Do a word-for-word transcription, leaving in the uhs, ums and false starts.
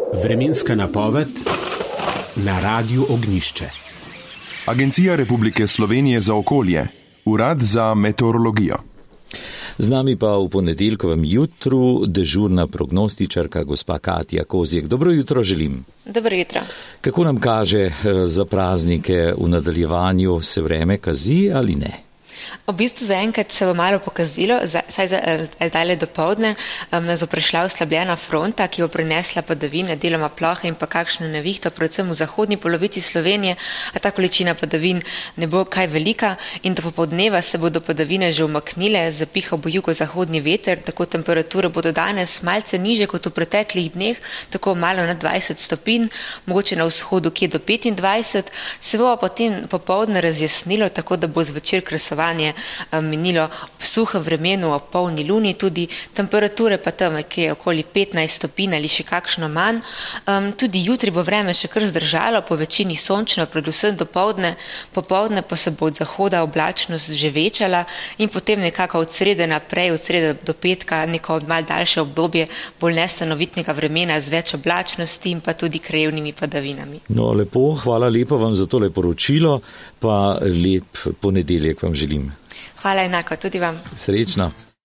Vremenska napoved na Radiu Ognjišče. Agencija Republike Slovenije za okolje, Urad za meteorologijo. Z nami pa v ponedeljkovem jutru dežurna prognostičarka gospa Katja Kozjek. Dobro jutro želim. Dobro jutro. Kako nam kaže za praznike v nadaljevanju, se vreme kazi ali ne? V bistvu zaenkrat se bo malo pokazilo, saj zdaj do povdne um, nas bo prišla oslabljena fronta, ki bo prinesla padavine, deloma plohe in pa kakšno nevihto, predvsem v zahodni polovici Slovenije, a ta količina padavin ne bo kaj velika in do popoldneva se bodo padavine že umaknile, zapihal bo jugozahodni veter, tako temperature bodo danes malce niže kot v preteklih dneh, tako malo nad dvajset stopinj, mogoče na vzhodu kje do petindvajset, se bo potem popoldne razjasnilo, tako da bo zvečer kresovanje minilo ob suhem vremenu, ob polni luni, tudi temperature pa tam, ki je okoli petnajst stopinj ali še kakšno manj. Um, tudi jutri bo vreme še kar zdržalo, po večini sončno, predvsem dopoldne, popoldne pa se bo od zahoda oblačnost že večala in potem nekako od srede naprej, od srede do petka, neko malo daljše obdobje bolj nestanovitnega vremena z več oblačnosti in pa tudi krajevnimi padavinami. No, lepo, hvala lepa vam za tole poročilo, pa lep ponedeljek vam želim. Hvala enako, tudi vam. Srečno.